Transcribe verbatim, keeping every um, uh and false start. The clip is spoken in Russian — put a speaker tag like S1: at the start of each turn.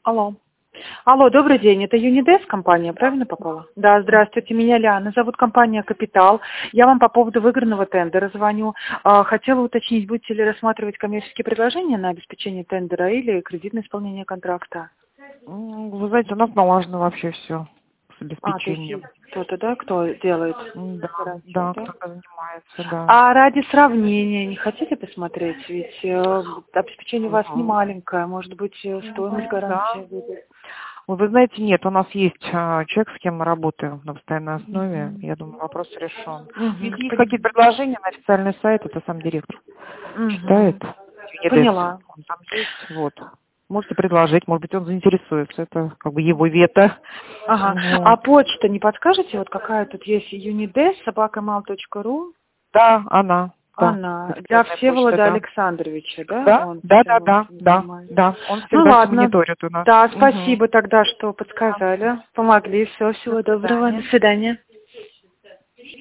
S1: Алло. Алло, добрый день. Это Юнидес компания, правильно попала? Да, здравствуйте, меня Лиана. Зовут компания «Капитал». Я вам по поводу выигранного тендера звоню. А, Хотела уточнить, будете ли рассматривать коммерческие предложения на обеспечение тендера или кредитное исполнение контракта?
S2: М, Вы знаете, у нас налажено вообще все с
S1: А, то есть есть
S2: обеспечением.
S1: кто-то, да, кто делает?
S2: М, Да,
S1: Хорошо,
S2: да,
S1: да?
S2: кто-то занимается, да.
S1: А ради сравнения, не хотите посмотреть? Ведь э, обеспечение у вас не
S2: Мгм.
S1: маленькое, может быть, э, стоимость
S2: Ну, да.
S1: гарантии будет.
S2: Ой, Вы знаете, нет, у нас есть а, человек, с кем мы работаем на постоянной основе.
S1: Мгм.
S2: Я думаю, вопрос решен.
S1: Мгм.
S2: Если есть
S1: Пон-
S2: какие-то предложения на официальный сайт, это сам директор читает.
S1: Мгм.
S2: Юнидес,
S1: Поняла.
S2: он там есть, вот. Можете предложить, может быть, он заинтересуется. Это как бы его вето.
S1: Ага. А
S2: Вот.
S1: почта не подскажете? Вот какая тут есть юнидес собака мал точка ру.
S2: Да, она, да,
S1: Она для
S2: официальная почта,
S1: Всеволода
S2: да.
S1: Александровича, да?
S2: Да,
S1: Он
S2: да, да,
S1: всем
S2: да,
S1: этим
S2: да,
S1: занимается.
S2: да. Он
S1: Ну
S2: всегда все
S1: ладно.
S2: мониторит у нас.
S1: Да,
S2: Мгм.
S1: спасибо тогда, что
S2: Да.
S1: подсказали, помогли. Все,
S2: До
S1: всего доброго. До
S2: свидания.
S1: свидания.